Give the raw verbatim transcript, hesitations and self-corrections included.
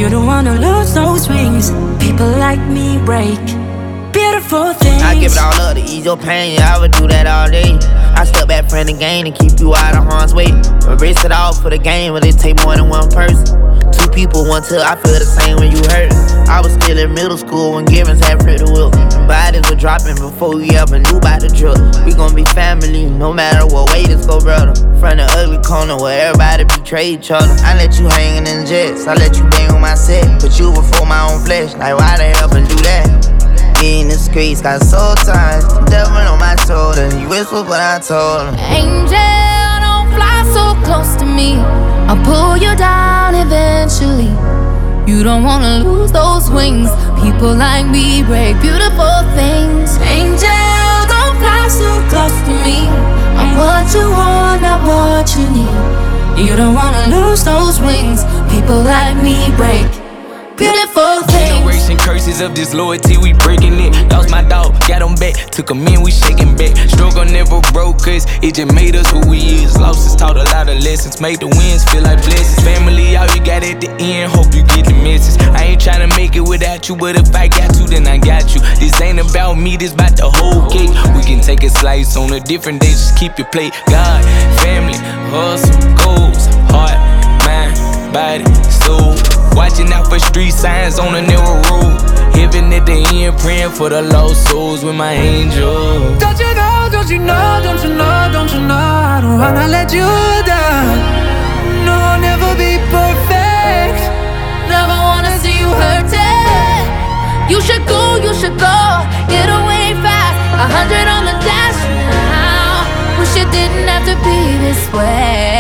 You don't wanna lose those wings. People like me break beautiful things. I give it all up to ease your pain, I would do that all day. I step back from the game and keep you out of harm's way. Erase it all for the game, but it take more than one person. Two people, one till I feel the same when you hurt. I was still in middle school when Givens had Pretty Will. Bodies were dropping before we ever knew about the drill. We gon' be family, no matter what way this go, brother. From the ugly corner where everybody betray each other. I let you hangin' in jets, I let you bang on my set. Put you before my own flesh, like why the hell and do that? In the streets, got soul ties, devil on my shoulder. You whisper, but I told him, angel, don't fly so close to me. I'll pull you down eventually. You don't wanna lose those wings. People like me break beautiful things. Angel, don't fly so close to me. I'm what you want, not what you need. You don't wanna lose those wings. People like me break beautiful things. Generation curses of disloyalty, we breaking it. Lost my dog, got him back, took him in, we shaking back. Struggle never broke us, it just made us who we is. Losses taught a lot of lessons, made the wins feel like blessings. Family, all you got at the end, hope you get the message. I ain't tryna make it without you, but if I got to, then I got you. This ain't about me, this about the whole cake. We can take a slice on a different day, just keep your plate. God, family, hustle, goals, heart, mind, body, soul. Watching out for street signs on a narrow road. Heaven at the end, praying for the lost souls with my angel. Don't you know, don't you know, don't you know, don't you know, I don't wanna let you down. No, I'll never be perfect. Never wanna see you hurting. You should go, you should go. Get away fast, a hundred on the dash now. Wish it didn't have to be this way.